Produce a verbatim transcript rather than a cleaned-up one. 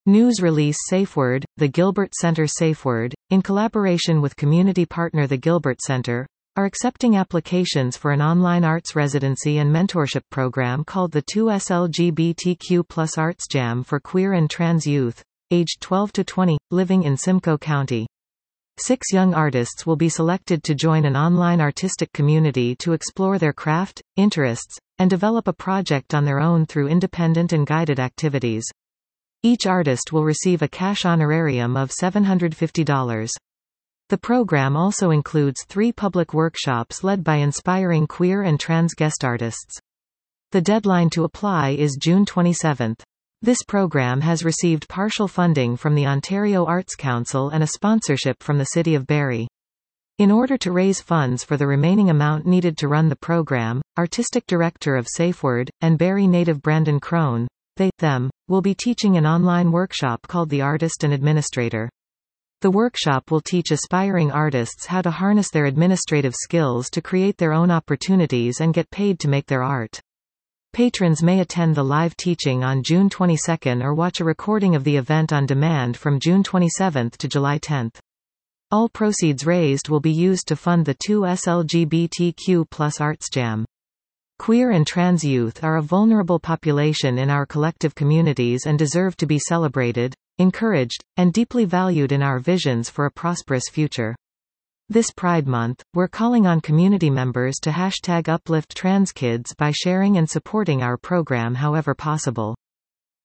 News release SafeWord. The Gilbert Center SafeWord, in collaboration with community partner the Gilbert Center, are accepting applications for an online arts residency and mentorship program called the two S L G B T Q plus Arts Jam for queer and trans youth, aged twelve to twenty, living in Simcoe County. Six young artists will be selected to join an online artistic community to explore their craft, interests, and develop a project on their own through independent and guided activities. Each artist will receive a cash honorarium of seven hundred fifty dollars. The program also includes three public workshops led by inspiring queer and trans guest artists. The deadline to apply is June twenty-seventh. This program has received partial funding from the Ontario Arts Council and a sponsorship from the City of Barrie. In order to raise funds for the remaining amount needed to run the program, Artistic Director of SafeWord, and Barrie native Brandon Crone, they, them, will be teaching an online workshop called The Artist and Administrator. The workshop will teach aspiring artists how to harness their administrative skills to create their own opportunities and get paid to make their art. Patrons may attend the live teaching on June twenty-second or watch a recording of the event on demand from June twenty-seventh to July tenth. All proceeds raised will be used to fund the two S L G B T Q plus Arts Jam. Queer and trans youth are a vulnerable population in our collective communities and deserve to be celebrated, encouraged, and deeply valued in our visions for a prosperous future. This Pride Month, we're calling on community members to hashtag uplift trans kids by sharing and supporting our program however possible.